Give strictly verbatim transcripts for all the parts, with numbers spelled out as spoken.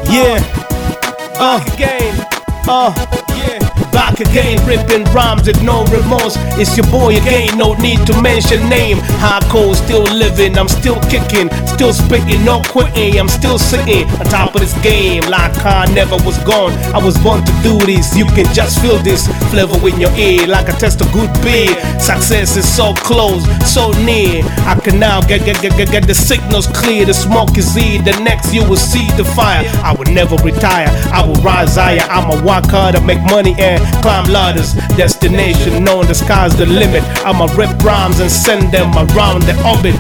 Yeah, uh, again, uh, yeah. Back again, ripping rhymes with no remorse. It's your boy again, no need to mention name. Hardcore, still living, I'm still kicking, still spitting, no quitting. I'm still sitting on top of this game like I never was gone. I was born to do this. You can just feel this flavor in your ear like a test of good beer. Success is so close, so near. I can now get get get get, get the signals clear. The smoke is here. The next you will see the fire. I will never retire. I will rise higher. I'ma work hard to make money and climb ladders, destination known, the sky's the limit. I'ma rip rhymes and send them around the orbit.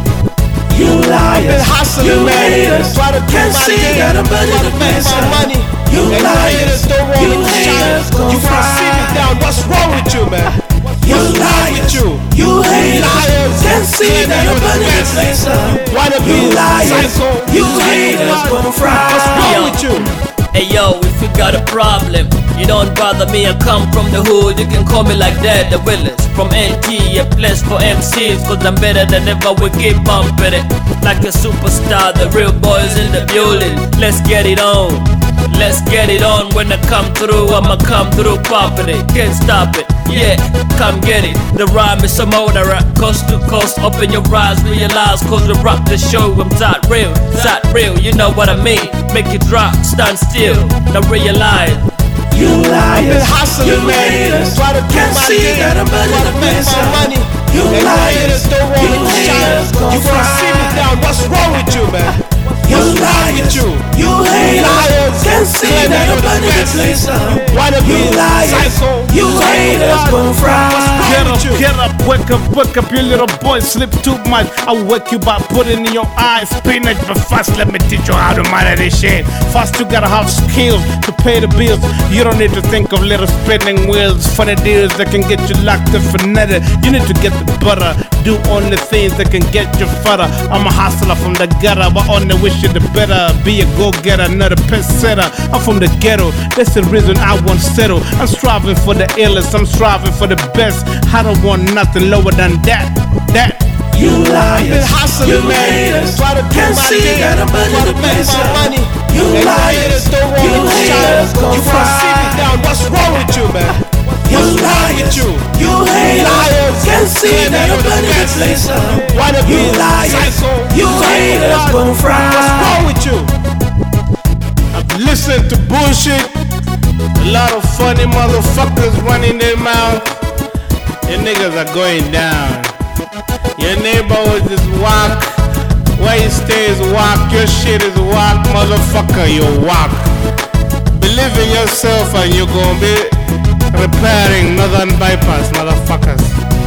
You liars, you haters, can't see that I'm better than money. You liars, you haters, gon' you wanna see me down, what's wrong with you, man? You liars, you haters, can't see that I'm better than placer. You liars, you haters, gon' fry. What's wrong with you? Hey yo, if you got a problem, you don't bother me, I come from the hood, you can call me like that, the Willis. From N T, a place for M Cs, cause I'm better than ever, we keep bumping it. Like a superstar, the real boys in the building, let's get it on. Let's get it on, when I come through, I'ma come through popping it. Can't stop it, yeah, come get it. The rhyme is some older rap, coast to coast. Open your eyes, realize, cause we rock the show. I'm that real, that real, you know what I mean. Make it drop, stand still, now realize. You liars, hustling, you haters, can't see that I'm better than money. You liars, you haters, you wanna see me down, what's wrong with you, man? You liars, you haters, can't see that I'm better than placer. You liars, you haters, gon' fry. Get up, get up, wake up, wake up, you little boy, sleep too much. I'll wake you by putting in your eyes spinach, but first let me teach you how to manage this shit. First you gotta have skills to pay the bills. You don't need to think of little spinning wheels, funny deals that can get you locked in for nothing. You need to get the butter, do only things that can get you further. I'm a hustler from the gutter, but only wish you the better. Be a go-getter, not a pet setter. I'm from the ghetto, that's the reason I won't settle. I'm striving for the illest, I'm striving for the best. I don't want nothing lower than that, that. You liars, you haters, can't see that I'm better than placer. You liars, you haters, gon' fry. See me down, what's wrong with you, man? You liars, you haters, can't see that I'm better than placer. You liars, you haters, gon' fry. What's wrong with you? I've listened to bullshit. A lot of funny motherfuckers running their mouth. Your niggas are going down. Your neighborhood is whack. Where you stay is whack. Your shit is whack, motherfucker. You whack. Believe in yourself and you're gonna be repairing Northern Bypass, motherfuckers.